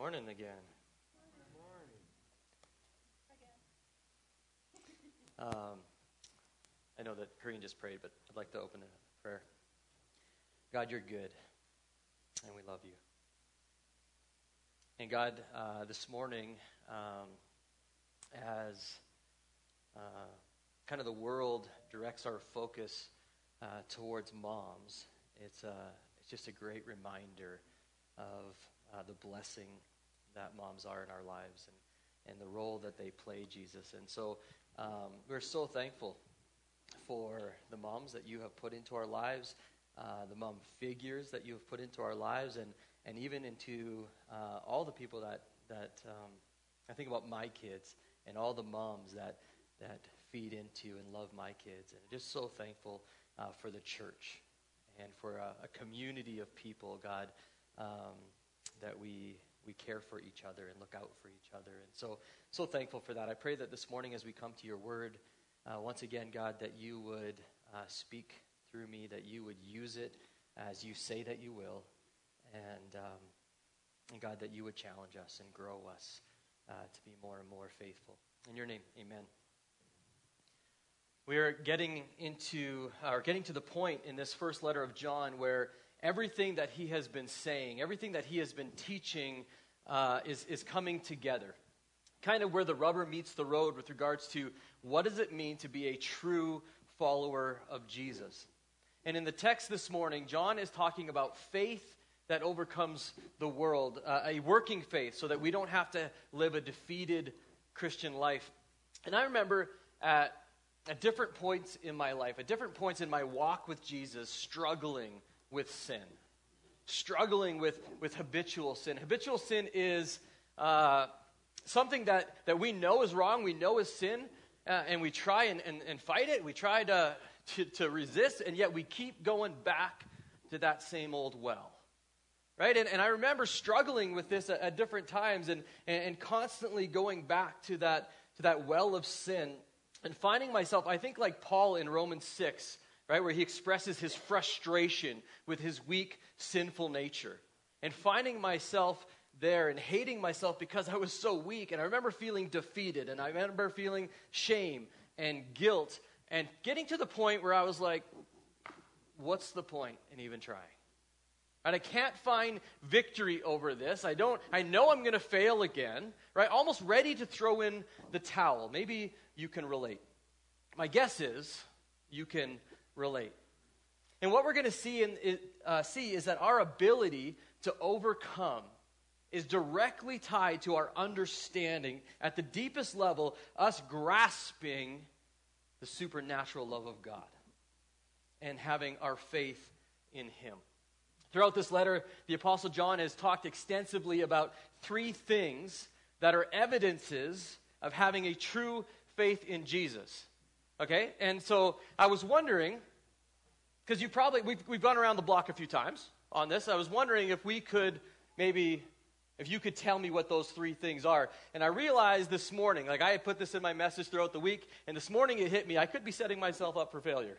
Morning again. I know that Corinne just prayed, but I'd like to open it in prayer. God, you're good, and we love you. And God, this morning, as kind of the world directs our focus towards moms, it's just a great reminder of the blessing that moms are in our lives and the role that they play, Jesus. And so we're so thankful for the moms that you have put into our lives, the mom figures that you have put into our lives, and even into all the people that I think about my kids and all the moms that feed into and love my kids. And just so thankful for the church and for a community of people, God, that we care for each other and look out for each other. And so thankful for that. I pray that this morning as we come to your word, once again, God, that you would speak through me, that you would use it as you say that you will, and God, that you would challenge us and grow us to be more and more faithful. In your name, amen. We are getting to the point in this first letter of John where everything that he has been saying, everything that he has been teaching is coming together. Kind of where the rubber meets the road with regards to what does it mean to be a true follower of Jesus. And in the text this morning, John is talking about faith that overcomes the world, a working faith so that we don't have to live a defeated Christian life. And I remember at different points in my life, at different points in my walk with Jesus, struggling with sin, struggling with habitual sin. Habitual sin is something that we know is wrong, we know is sin, and we try and fight it. We try to resist, and yet we keep going back to that same old well. Right? And I remember struggling with this at different times and constantly going back to that well of sin and finding myself, I think like Paul in Romans 6, right, where he expresses his frustration with his weak, sinful nature. And finding myself there and hating myself because I was so weak. And I remember feeling defeated. And I remember feeling shame and guilt. And getting to the point where I was like, what's the point in even trying? And I can't find victory over this. I know I'm going to fail again. Right? Almost ready to throw in the towel. Maybe you can relate. My guess is you can relate. And what we're going to see is that our ability to overcome is directly tied to our understanding at the deepest level, us grasping the supernatural love of God and having our faith in Him. Throughout this letter, the Apostle John has talked extensively about three things that are evidences of having a true faith in Jesus. Okay? And so I was wondering, because we've gone around the block a few times on this. I was wondering if you could tell me what those three things are. And I realized this morning, like I had put this in my message throughout the week, and this morning it hit me, I could be setting myself up for failure.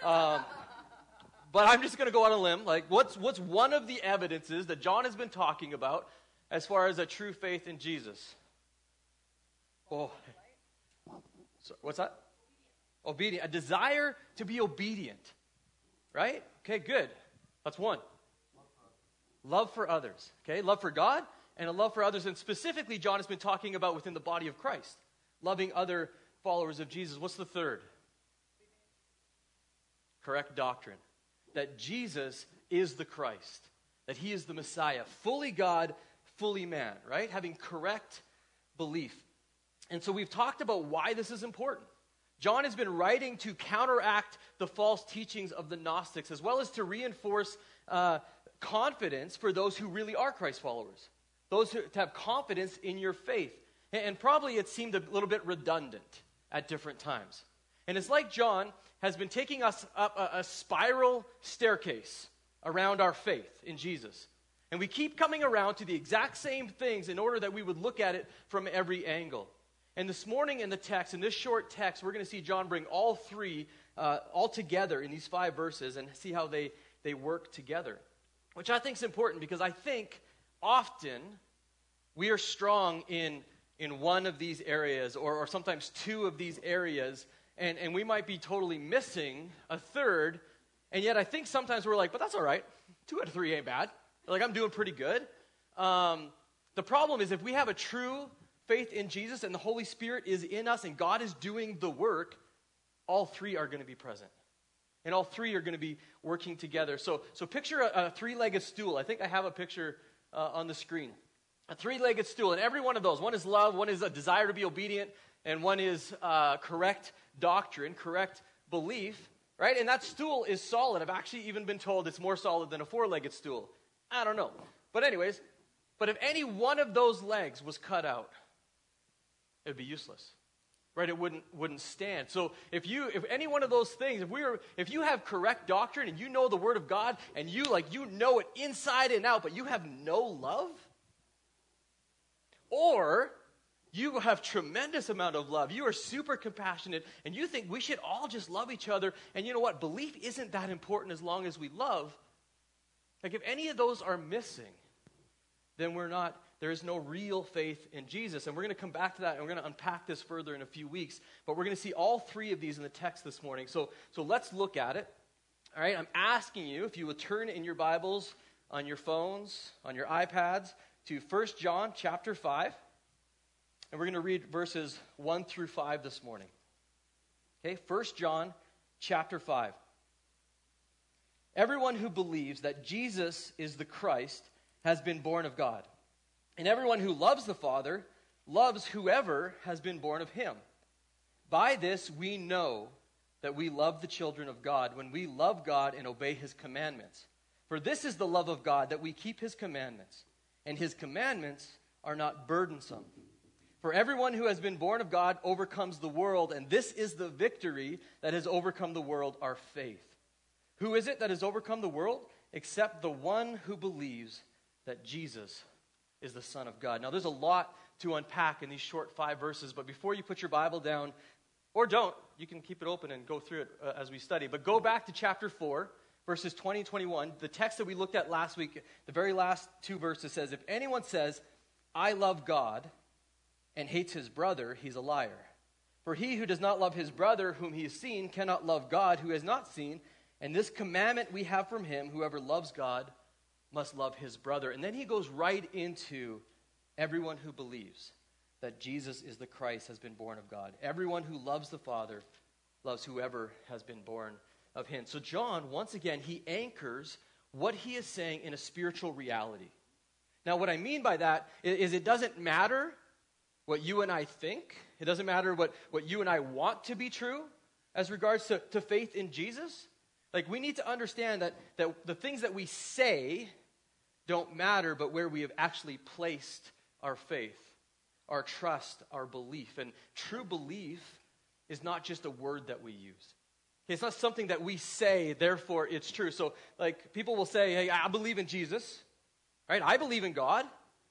But I'm just going to go on a limb. Like, what's one of the evidences that John has been talking about as far as a true faith in Jesus? Oh, so what's that? Obedient. A desire to be obedient. Right? Okay, good. That's one. Love for others. Okay, love for God and a love for others. And specifically, John has been talking about within the body of Christ. Loving other followers of Jesus. What's the third? Correct doctrine. That Jesus is the Christ. That He is the Messiah. Fully God, fully man. Right? Having correct belief. And so we've talked about why this is important. John has been writing to counteract the false teachings of the Gnostics, as well as to reinforce confidence for those who really are Christ followers. Those who have confidence in your faith. And probably it seemed a little bit redundant at different times. And it's like John has been taking us up a spiral staircase around our faith in Jesus. And we keep coming around to the exact same things in order that we would look at it from every angle. And this morning in the text, in this short text, we're going to see John bring all three all together in these 5 verses and see how they work together. Which I think is important because I think often we are strong in one of these areas or sometimes two of these areas, and we might be totally missing a third, and yet I think sometimes we're like, but that's all right. 2 out of 3 ain't bad. Like, I'm doing pretty good. The problem is if we have a true faith in Jesus and the Holy Spirit is in us and God is doing the work, all 3 are going to be present. And all 3 are going to be working together. So picture a 3-legged stool. I think I have a picture on the screen. A 3-legged stool. And every one of those, one is love, one is a desire to be obedient, and one is correct doctrine, correct belief. Right? And that stool is solid. I've actually even been told it's more solid than a 4-legged stool. I don't know. But anyways, but if any one of those legs was cut out, it would be useless. Right? It wouldn't stand. So if any one of those things, if you have correct doctrine and you know the Word of God and you know it inside and out, but you have no love, or you have tremendous amount of love, you are super compassionate, and you think we should all just love each other, and you know what? Belief isn't that important as long as we love. Like, if any of those are missing, then there is no real faith in Jesus. And we're going to come back to that, and we're going to unpack this further in a few weeks. But we're going to see all 3 of these in the text this morning. So let's look at it. All right, I'm asking you, if you would turn in your Bibles, on your phones, on your iPads, to 1 John chapter 5. And we're going to read verses 1 through 5 this morning. Okay, 1 John chapter 5. Everyone who believes that Jesus is the Christ has been born of God. And everyone who loves the Father loves whoever has been born of him. By this we know that we love the children of God, when we love God and obey his commandments. For this is the love of God, that we keep his commandments. And his commandments are not burdensome. For everyone who has been born of God overcomes the world, and this is the victory that has overcome the world, our faith. Who is it that has overcome the world? Except the one who believes that Jesus is the Son of God. Now, there's a lot to unpack in these short 5 verses, but before you put your Bible down, or don't, you can keep it open and go through it as we study, but go back to chapter 4, verses 20 and 21. The text that we looked at last week, the very last 2 verses says, if anyone says, I love God, and hates his brother, he's a liar. For he who does not love his brother whom he has seen cannot love God who has not seen. And this commandment we have from him, whoever loves God must love his brother. And then he goes right into everyone who believes that Jesus is the Christ has been born of God. Everyone who loves the Father loves whoever has been born of him. So John, once again, he anchors what he is saying in a spiritual reality. Now, what I mean by that is it doesn't matter what you and I think. It doesn't matter what you and I want to be true as regards to faith in Jesus. Like, we need to understand that the things that we say don't matter, but where we have actually placed our faith, our trust, our belief. And true belief is not just a word that we use. It's not something that we say, therefore it's true. So, like, people will say, hey, I believe in Jesus, right? I believe in God.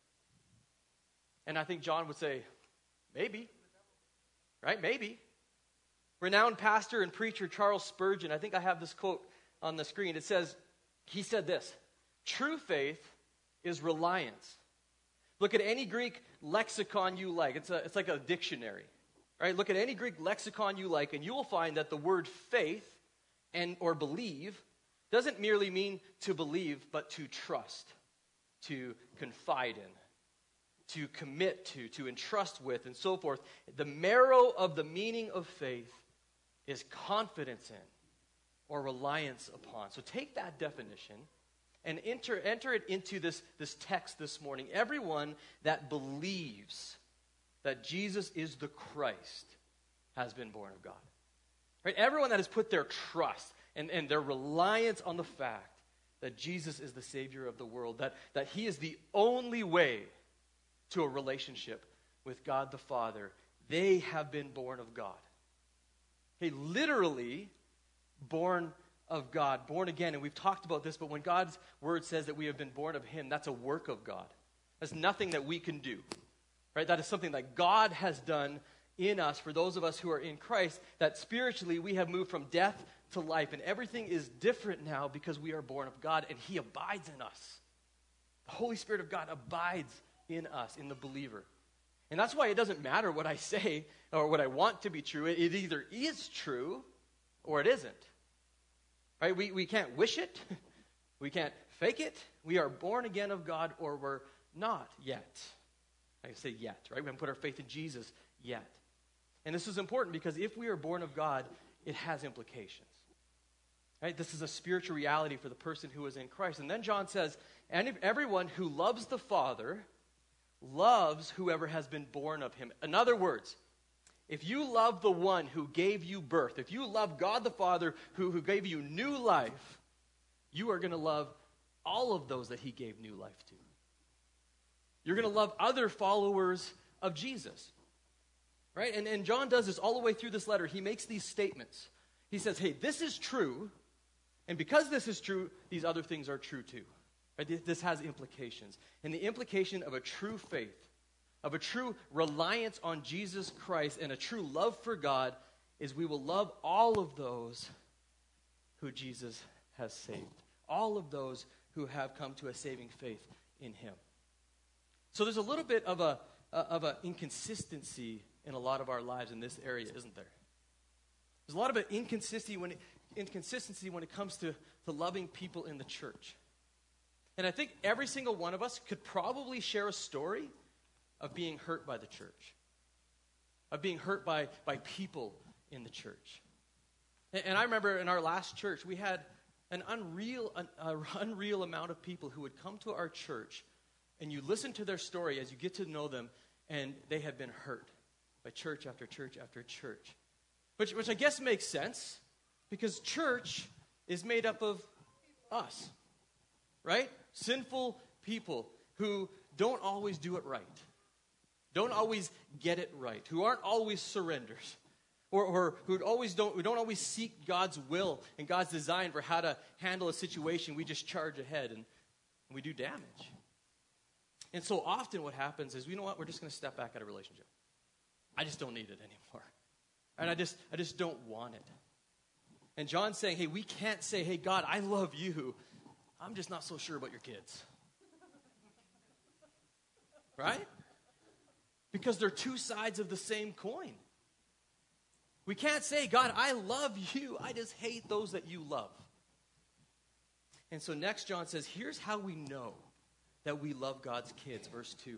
And I think John would say, maybe, right? Maybe. Renowned pastor and preacher Charles Spurgeon, I think I have this quote on the screen. It says, he said this, true faith is reliance. Look at any Greek lexicon you like. It's like a dictionary, right? Look at any Greek lexicon you like, and you will find that the word faith or believe doesn't merely mean to believe, but to trust, to confide in, to commit to entrust with, and so forth. The marrow of the meaning of faith is confidence in or reliance upon. So take that definition and enter it into this text this morning. Everyone that believes that Jesus is the Christ has been born of God. Right? Everyone that has put their trust and their reliance on the fact that Jesus is the Savior of the world, that he is the only way to a relationship with God the Father, they have been born of God. Okay, literally born of God, born again. And we've talked about this, but when God's word says that we have been born of him, that's a work of God. That's nothing that we can do. Right? That is something that God has done in us for those of us who are in Christ, that spiritually we have moved from death to life, and everything is different now because we are born of God and he abides in us. The Holy Spirit of God abides in us, in the believer. And that's why it doesn't matter what I say or what I want to be true. It either is true or it isn't. Right? We can't wish it. We can't fake it. We are born again of God or we're not yet. I say yet, right? We haven't put our faith in Jesus yet. And this is important because if we are born of God, it has implications. Right? This is a spiritual reality for the person who is in Christ. And then John says, and if everyone who loves the Father loves whoever has been born of him. In other words, if you love the one who gave you birth, if you love God the Father who gave you new life, you are going to love all of those that he gave new life to. You're going to love other followers of Jesus. Right? And John does this all the way through this letter. He makes these statements. He says, hey, this is true. And because this is true, these other things are true too. Right? This has implications. And the implication of a true faith, of a true reliance on Jesus Christ and a true love for God is we will love all of those who Jesus has saved. All of those who have come to a saving faith in him. So there's a little bit of a inconsistency in a lot of our lives in this area, isn't there? There's a lot of inconsistency when it comes to loving people in the church. And I think every single one of us could probably share a story of being hurt by the church, of being hurt by people in the church. And I remember in our last church, we had an unreal amount of people who would come to our church, and you listen to their story as you get to know them, and they have been hurt by church after church after church. Which I guess makes sense, because church is made up of us, right? Sinful people who don't always do it right, don't always get it right, who aren't always surrenders, or who don't always seek God's will and God's design for how to handle a situation. We just charge ahead and we do damage. And so often what happens is, you know what, we're just going to step back out of a relationship. I just don't need it anymore. And I just don't want it. And John's saying, hey, we can't say, hey, God, I love you. I'm just not so sure about your kids. Right? Because they're two sides of the same coin. We can't say, God, I love you. I just hate those that you love. And so next John says, here's how we know that we love God's kids. Verse 2.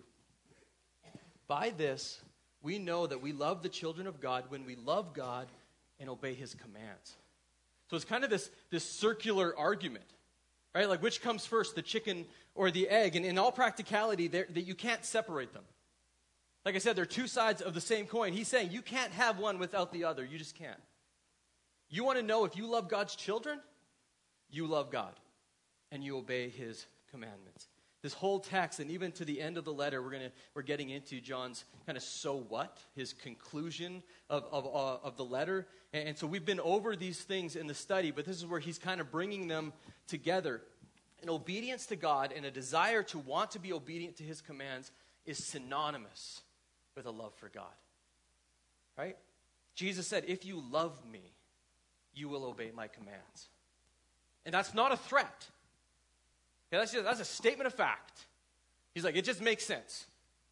By this, we know that we love the children of God when we love God and obey his commands. So it's kind of this circular argument, right? Like, which comes first, the chicken or the egg? And in all practicality, that you can't separate them. Like I said, they're two sides of the same coin. He's saying you can't have one without the other. You just can't. You want to know if you love God's children? You love God, and you obey his commandments. This whole text, and even to the end of the letter, we're getting into John's kind of so what, his conclusion of the letter. And so we've been over these things in the study, but this is where he's kind of bringing them together. An obedience to God and a desire to want to be obedient to his commands is synonymous with a love for God. Right? Jesus said, if you love me, you will obey my commands. And that's not a threat. Yeah, that's a statement of fact. He's like, it just makes sense.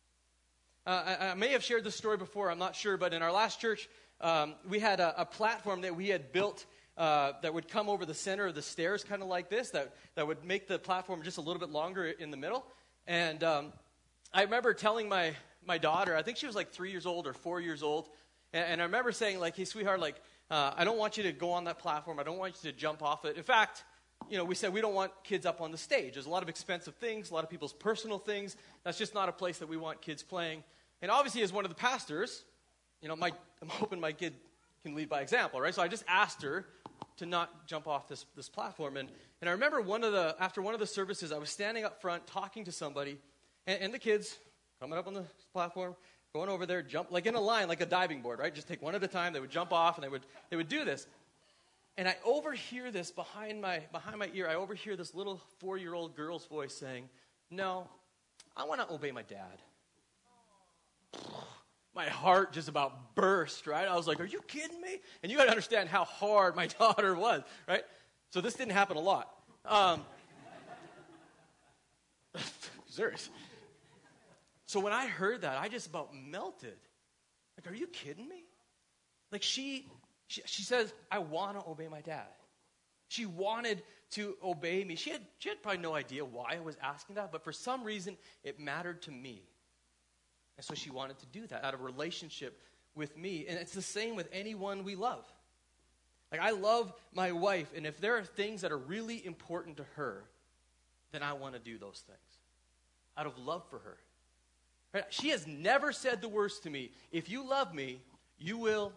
I may have shared this story before, I'm not sure, but in our last church, we had a platform that we had built that would come over the center of the stairs, kind of like this, that would make the platform just a little bit longer in the middle. And I remember telling my daughter, I think she was like 3 years old or 4 years old, and I remember saying, like, hey, sweetheart, like, I don't want you to go on that platform. I don't want you to jump off it. In fact, we said we don't want kids up on the stage. There's a lot of expensive things, a lot of people's personal things. That's just not a place that we want kids playing. And obviously, as one of the pastors, I'm hoping my kid can lead by example, right? So I just asked her to not jump off this platform. And I remember after one of the services, I was standing up front talking to somebody, and the kids coming up on the platform, going over there, jump like in a line, like a diving board, right? Just take one at a time. They would jump off, and they would do this. And I overhear this behind my ear. I overhear this little 4-year-old girl's voice saying, "No, I want to obey my dad." My heart just about burst, right? I was like, "Are you kidding me?" And you got to understand how hard my daughter was, right? So this didn't happen a lot. Serious. So when I heard that, I just about melted. Like, are you kidding me? Like, she says, I want to obey my dad. She wanted to obey me. She had probably no idea why I was asking that, but for some reason, it mattered to me. And so she wanted to do that out of relationship with me. And it's the same with anyone we love. Like, I love my wife, and if there are things that are really important to her, then I want to do those things out of love for her. Right? She has never said the words to me, if you love me, you will.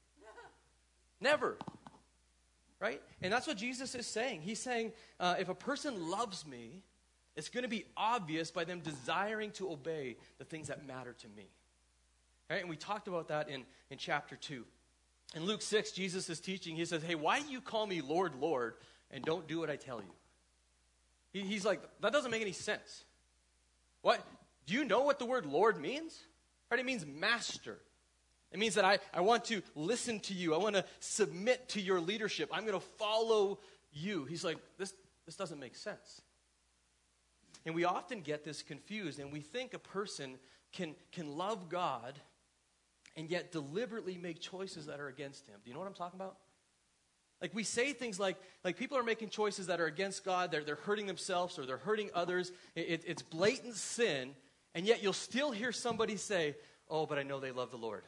Never. Right? And that's what Jesus is saying. He's saying, if a person loves me, it's going to be obvious by them desiring to obey the things that matter to me. Right? And we talked about that in chapter 2. In Luke 6, Jesus is teaching. He says, hey, why do you call me Lord, Lord, and don't do what I tell you? He's like, that doesn't make any sense. What? Do you know what the word Lord means? Right? It means master. It means that I want to listen to you. I want to submit to your leadership. I'm going to follow you. He's like, this doesn't make sense. And we often get this confused, and we think a person can love God and yet deliberately make choices that are against him. Do you know what I'm talking about? Like, we say things like people are making choices that are against God. They're hurting themselves or they're hurting others. It's blatant sin, and yet you'll still hear somebody say, oh, but I know they love the Lord.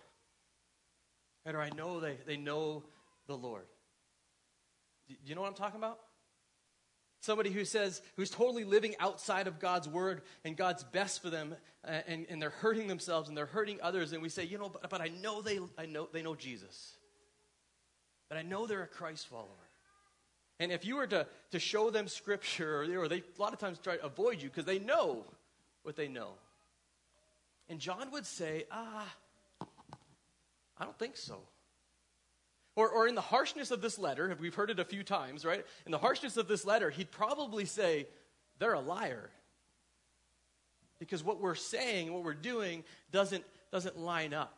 Or I know they know the Lord. Do you know what I'm talking about? Somebody who's totally living outside of God's word and God's best for them, and they're hurting themselves and they're hurting others, and we say, but I know they know Jesus. But I know they're a Christ follower. And if you were to show them scripture, or they a lot of times try to avoid you because they know what they know. And John would say, I don't think so. Or in the harshness of this letter, we've heard it a few times, right? In the harshness of this letter, he'd probably say, they're a liar. Because what we're saying, what we're doing, doesn't line up.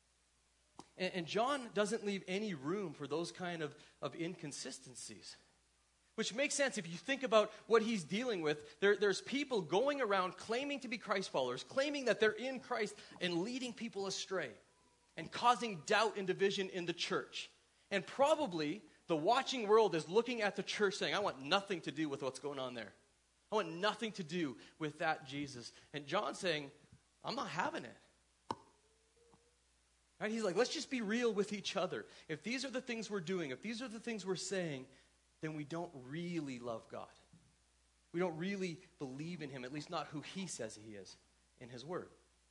And John doesn't leave any room for those kind of inconsistencies. Which makes sense if you think about what he's dealing with. There's people going around claiming to be Christ followers, claiming that they're in Christ and leading people astray and causing doubt and division in the church. And probably the watching world is looking at the church saying, I want nothing to do with what's going on there. I want nothing to do with that Jesus. And John's saying, I'm not having it. Right? He's like, let's just be real with each other. If these are the things we're doing, if these are the things we're saying, then we don't really love God. We don't really believe in him, at least not who he says he is in his word.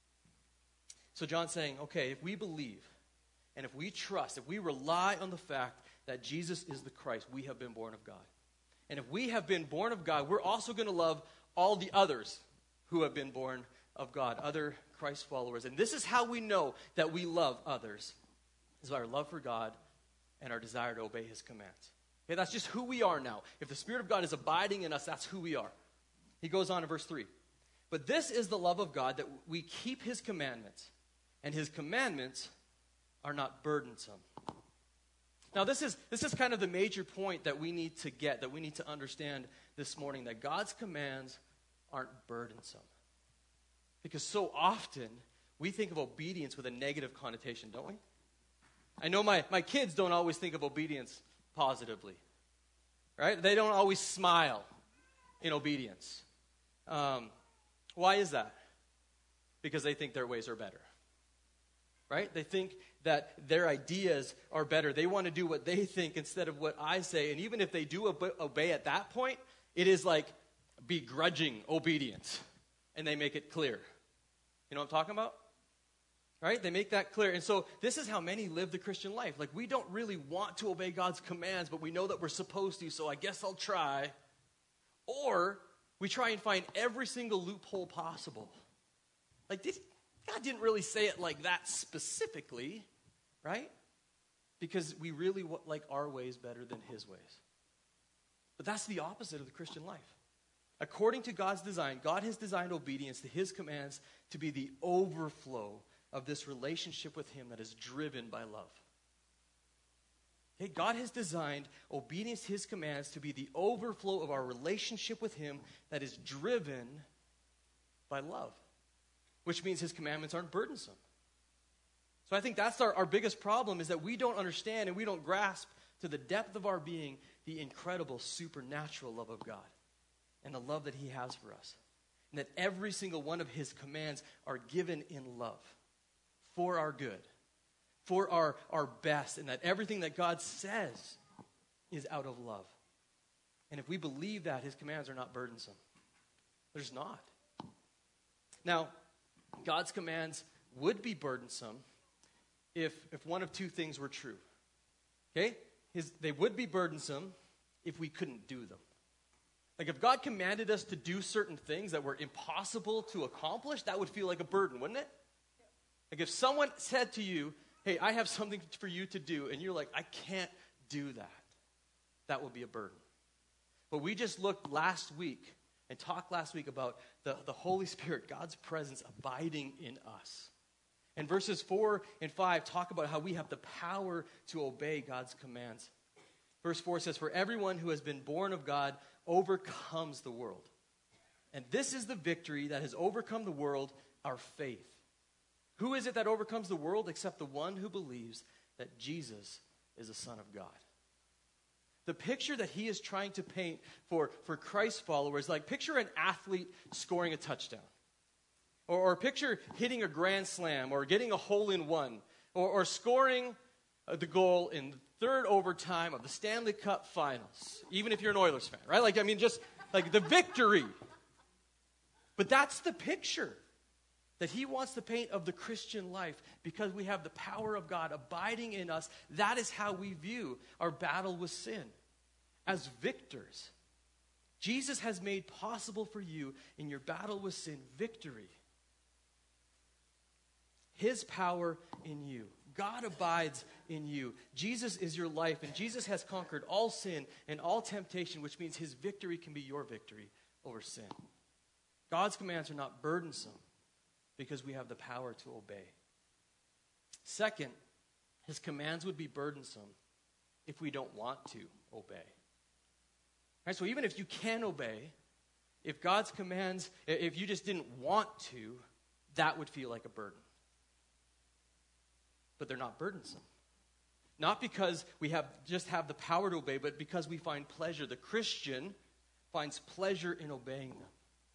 So John's saying, okay, if we believe and if we trust, if we rely on the fact that Jesus is the Christ, we have been born of God. And if we have been born of God, we're also going to love all the others who have been born of God, other Christ followers. And this is how we know that we love others, is by our love for God and our desire to obey his commands. Okay, that's just who we are now. If the Spirit of God is abiding in us, that's who we are. He goes on in verse 3. But this is the love of God, that we keep his commandments, and his commandments are not burdensome. Now, this is kind of the major point that we need to get, that we need to understand this morning, that God's commands aren't burdensome. Because so often, we think of obedience with a negative connotation, don't we? I know my kids don't always think of obedience positively, right? They don't always smile in obedience. Why is that? Because they think their ways are better, right? They think that their ideas are better. They want to do what they think instead of what I say. And even if they do obey at that point, it is like begrudging obedience. And they make it clear. You know what I'm talking about? Right? They make that clear. And so this is how many live the Christian life. Like, we don't really want to obey God's commands, but we know that we're supposed to, so I guess I'll try. Or we try and find every single loophole possible. Like, God didn't really say it like that specifically, right? Because we really like our ways better than his ways. But that's the opposite of the Christian life. According to God's design, God has designed obedience to his commands to be the overflow of this relationship with him that is driven by love. Okay, God has designed obedience to his commands to be the overflow of our relationship with him that is driven by love. which means his commandments aren't burdensome. So I think that's our biggest problem, is that we don't understand and we don't grasp to the depth of our being the incredible supernatural love of God and the love that he has for us. And that every single one of his commands are given in love for our good, for our best, and that everything that God says is out of love. And if we believe that, his commands are not burdensome. There's not. Now, God's commands would be burdensome if one of two things were true. Okay? They would be burdensome if we couldn't do them. Like if God commanded us to do certain things that were impossible to accomplish, that would feel like a burden, wouldn't it? Like if someone said to you, hey, I have something for you to do, and you're like, I can't do that, that would be a burden. But we just looked last week and talked last week about the Holy Spirit, God's presence abiding in us. And verses 4 and 5 talk about how we have the power to obey God's commands. Verse 4 says, for everyone who has been born of God overcomes the world. And this is the victory that has overcome the world, our faith. Who is it that overcomes the world except the one who believes that Jesus is the Son of God? The picture that he is trying to paint for Christ's followers, like picture an athlete scoring a touchdown. Or picture hitting a grand slam or getting a hole-in-one or scoring the goal in the third overtime of the Stanley Cup Finals, even if you're an Oilers fan, right? Like, I mean, just like the victory. But that's the picture that he wants to paint of the Christian life, because we have the power of God abiding in us. That is how we view our battle with sin, as victors. Jesus has made possible for you in your battle with sin victory. His power in you. God abides in you. Jesus is your life, and Jesus has conquered all sin and all temptation, which means his victory can be your victory over sin. God's commands are not burdensome because we have the power to obey. Second, his commands would be burdensome if we don't want to obey. Right, so even if you can obey, if God's commands, if you just didn't want to, that would feel like a burden. But they're not burdensome. Not because we just have the power to obey, but because we find pleasure. The Christian finds pleasure in obeying them.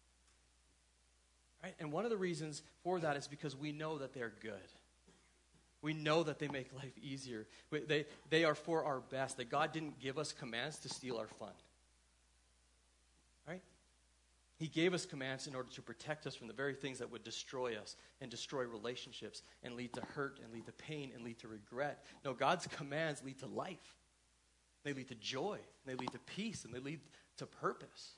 Right? And one of the reasons for that is because we know that they're good. We know that they make life easier. They are for our best. That God didn't give us commands to steal our fun. Right? He gave us commands in order to protect us from the very things that would destroy us and destroy relationships and lead to hurt and lead to pain and lead to regret. No, God's commands lead to life. They lead to joy. They lead to peace. And they lead to purpose.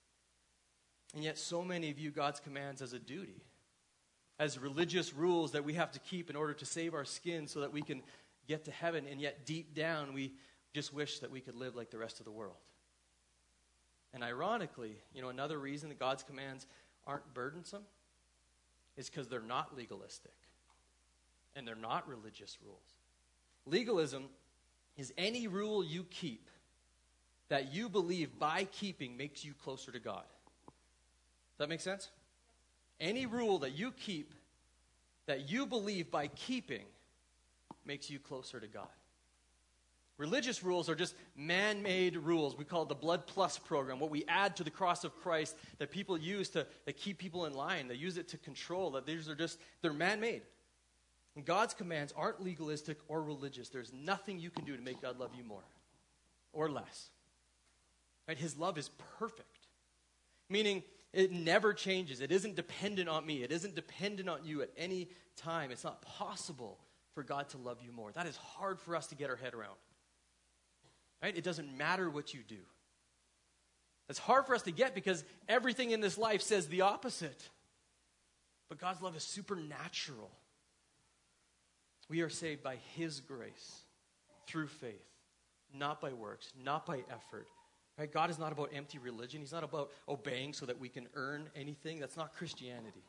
And yet so many view God's commands as a duty, as religious rules that we have to keep in order to save our skin so that we can get to heaven. And yet deep down we just wish that we could live like the rest of the world. And ironically, another reason that God's commands aren't burdensome is because they're not legalistic. And they're not religious rules. Legalism is any rule you keep that you believe by keeping makes you closer to God. Does that make sense? Any rule that you keep that you believe by keeping makes you closer to God. Religious rules are just man-made rules. We call it the Blood Plus program, what we add to the cross of Christ that people use to keep people in line. They use it to control. That they're man-made. And God's commands aren't legalistic or religious. There's nothing you can do to make God love you more or less. Right? His love is perfect, meaning it never changes. It isn't dependent on me. It isn't dependent on you at any time. It's not possible for God to love you more. That is hard for us to get our head around. Right? It doesn't matter what you do. It's hard for us to get because everything in this life says the opposite. But God's love is supernatural. We are saved by his grace through faith, not by works, not by effort. Right? God is not about empty religion. He's not about obeying so that we can earn anything. That's not Christianity.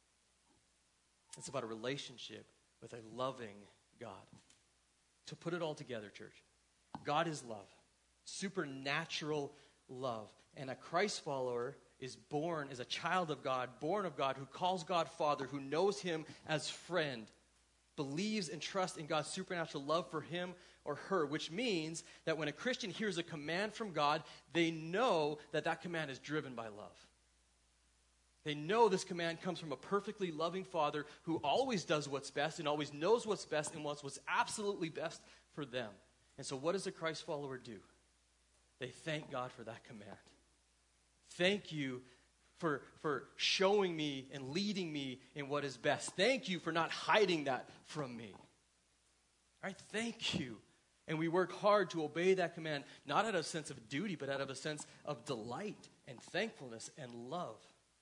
It's about a relationship with a loving God. To put it all together, church, God is love, supernatural love. And a Christ follower is born as a child of God, born of God, who calls God Father, who knows him as friend, believes and trusts in God's supernatural love for him or her, which means that when a Christian hears a command from God, they know that that command is driven by love. They know this command comes from a perfectly loving Father who always does what's best and always knows what's best and wants what's absolutely best for them. And so what does a Christ follower do? They thank God for that command. Thank you for showing me and leading me in what is best. Thank you for not hiding that from me. All right, thank you. And we work hard to obey that command, not out of a sense of duty, but out of a sense of delight and thankfulness and love.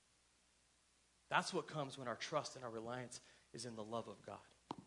That's what comes when our trust and our reliance is in the love of God.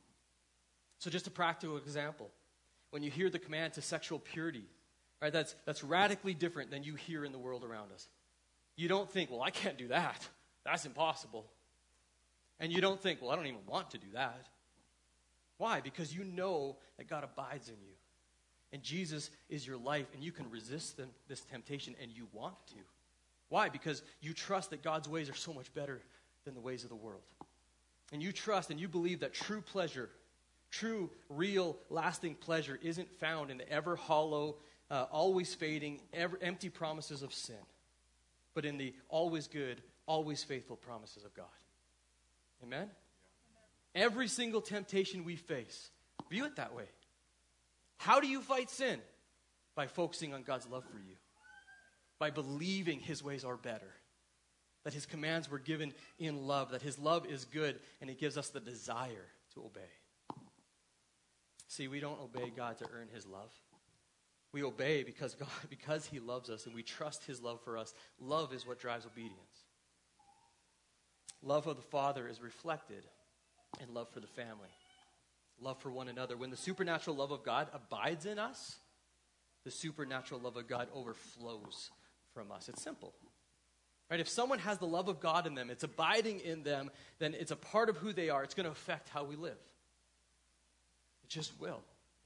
So just a practical example. When you hear the command to sexual purity, right, that's radically different than you hear in the world around us. You don't think, well, I can't do that. That's impossible. And you don't think, well, I don't even want to do that. Why? Because you know that God abides in you. And Jesus is your life, and you can resist this temptation, and you want to. Why? Because you trust that God's ways are so much better than the ways of the world. And you trust and you believe that true pleasure, true, real, lasting pleasure isn't found in the ever hollow, always fading, empty promises of sin, but in the always good, always faithful promises of God. Amen? Yeah. Every single temptation we face, view it that way. How do you fight sin? By focusing on God's love for you. By believing his ways are better. That his commands were given in love. That his love is good and it gives us the desire to obey. See, we don't obey God to earn his love. We obey because he loves us and we trust his love for us. Love is what drives obedience. Love of the Father is reflected in love for the family. Love for one another. When the supernatural love of God abides in us, the supernatural love of God overflows from us. It's simple. Right? If someone has the love of God in them, it's abiding in them, then it's a part of who they are. It's going to affect how we live. It just will.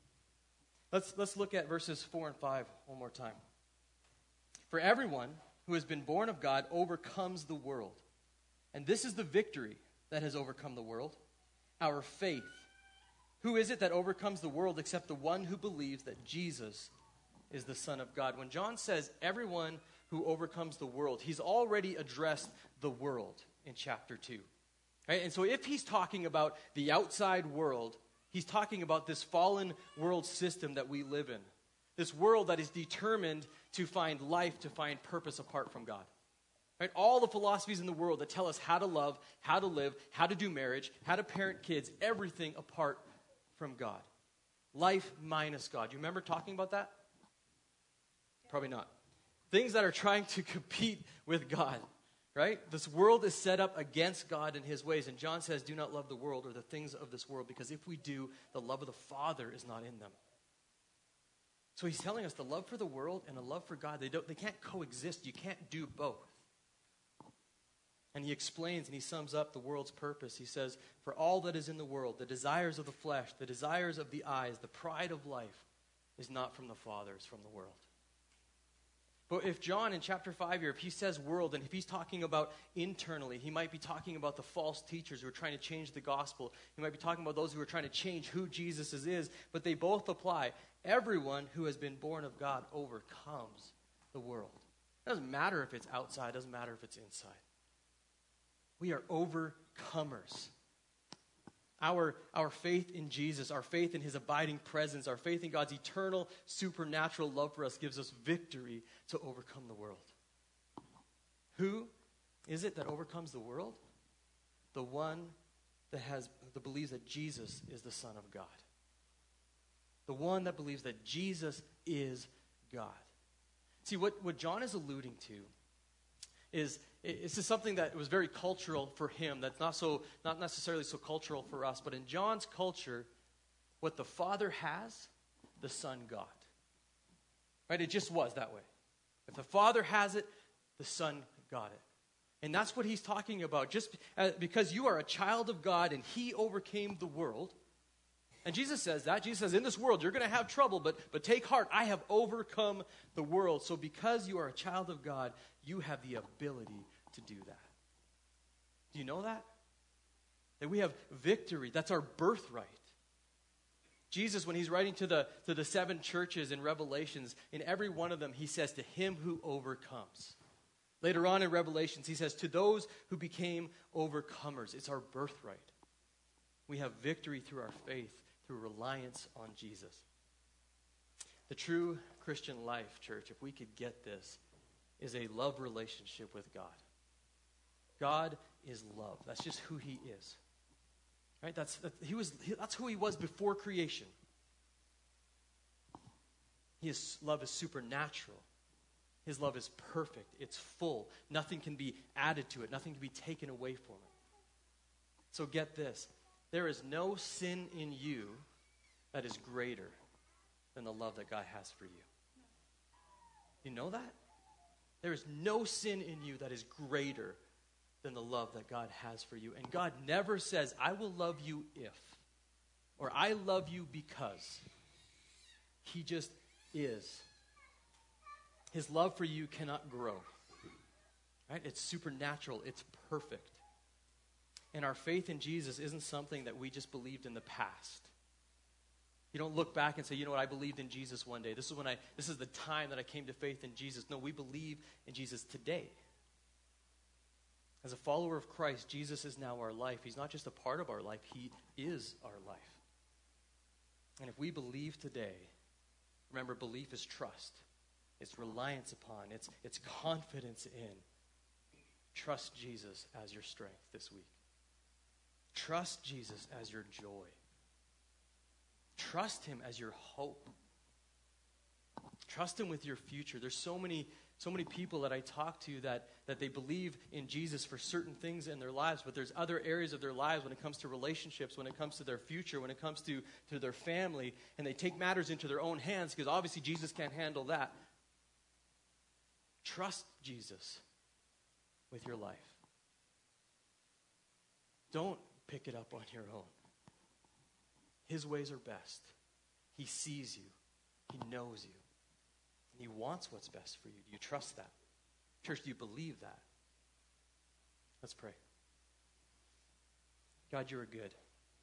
Let's look at verses 4 and 5 one more time. For everyone who has been born of God overcomes the world. And this is the victory that has overcome the world, our faith. Who is it that overcomes the world except the one who believes that Jesus is the Son of God? When John says everyone who overcomes the world, he's already addressed the world in chapter 2. Right? And so if he's talking about the outside world, he's talking about this fallen world system that we live in. This world that is determined to find life, to find purpose apart from God. Right? All the philosophies in the world that tell us how to love, how to live, how to do marriage, how to parent kids, everything apart from God. Life minus God. You remember talking about that? Probably not. Things that are trying to compete with God, right? This world is set up against God and his ways. And John says, do not love the world or the things of this world, because if we do, the love of the Father is not in them. So he's telling us the love for the world and the love for God, they can't coexist. You can't do both. And he explains and he sums up the world's purpose. He says, for all that is in the world, the desires of the flesh, the desires of the eyes, the pride of life is not from the Father, it's from the world. But if John in chapter 5 here, if he says world, and if he's talking about internally, he might be talking about the false teachers who are trying to change the gospel. He might be talking about those who are trying to change who Jesus is. But they both apply. Everyone who has been born of God overcomes the world. It doesn't matter if it's outside. It doesn't matter if it's inside. We are overcomers. Our faith in Jesus, our faith in his abiding presence, our faith in God's eternal, supernatural love for us gives us victory to overcome the world. Who is it that overcomes the world? The one that believes that Jesus is the Son of God. The one that believes that Jesus is God. See, what John is alluding to is this is something that was very cultural for him. That's not necessarily so cultural for us. But in John's culture, what the Father has, the Son got. Right? It just was that way. If the Father has it, the Son got it. And that's what he's talking about. Just because you are a child of God and he overcame the world, And Jesus says that. Jesus says, in this world, you're going to have trouble, but take heart. I have overcome the world. So because you are a child of God, you have the ability to do that. Do you know that? That we have victory. That's our birthright. Jesus, when he's writing to the 7 churches in Revelations, in every one of them, he says, to him who overcomes. Later on in Revelations, he says, to those who became overcomers. It's our birthright. We have victory through our faith, through reliance on Jesus. The true Christian life, church, if we could get this, is a love relationship with God. God is love. That's just who he is. Right? That's who he was before creation. Love is supernatural. His love is perfect. It's full. Nothing can be added to it. Nothing can be taken away from it. So get this. There is no sin in you that is greater than the love that God has for you. You know that? There is no sin in you that is greater than the love that God has for you. And God never says, I will love you if, or I love you because. He just is. His love for you cannot grow. Right? It's supernatural. It's perfect. And our faith in Jesus isn't something that we just believed in the past. You don't look back and say, you know what, I believed in Jesus one day. This is the time that I came to faith in Jesus. No, we believe in Jesus today. As a follower of Christ, Jesus is now our life. He's not just a part of our life. He is our life. And if we believe today, remember, belief is trust. It's reliance upon. It's confidence in. Trust Jesus as your strength this week. Trust Jesus as your joy. Trust him as your hope. Trust him with your future. There's so many people that I talk to that they believe in Jesus for certain things in their lives, but there's other areas of their lives when it comes to relationships, when it comes to their future, when it comes to their family, and they take matters into their own hands because obviously Jesus can't handle that. Trust Jesus with your life. Don't pick it up on your own. His ways are best. He sees you. He knows you. And he wants what's best for you. Do you trust that? Church, do you believe that? Let's pray. God, you are good.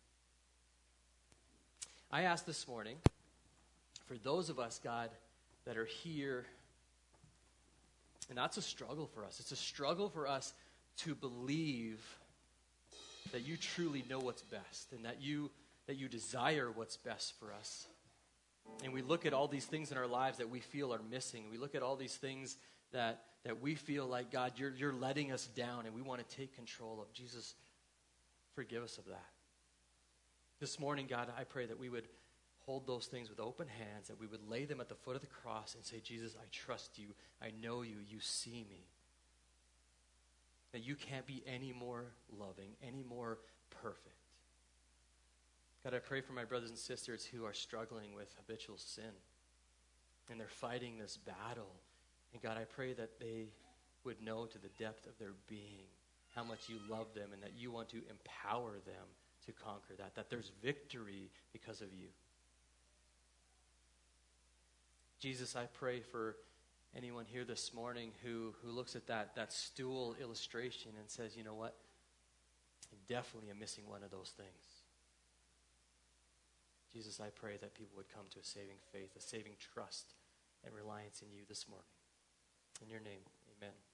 I ask this morning for those of us, God, that are here, and that's a struggle for us. It's a struggle for us to believe that you truly know what's best and that you desire what's best for us. And we look at all these things in our lives that we feel are missing. We look at all these things that we feel like, God, you're letting us down and we want to take control of. Jesus, forgive us of that. This morning, God, I pray that we would hold those things with open hands, that we would lay them at the foot of the cross and say, Jesus, I trust you. I know you. You see me. That you can't be any more loving, any more perfect. God, I pray for my brothers and sisters who are struggling with habitual sin. And they're fighting this battle. And God, I pray that they would know to the depth of their being how much you love them and that you want to empower them to conquer that there's victory because of you. Jesus, I pray for anyone here this morning who looks at that stool illustration and says, you know what? I definitely am missing one of those things. Jesus, I pray that people would come to a saving faith, a saving trust, and reliance in you this morning. In your name, amen.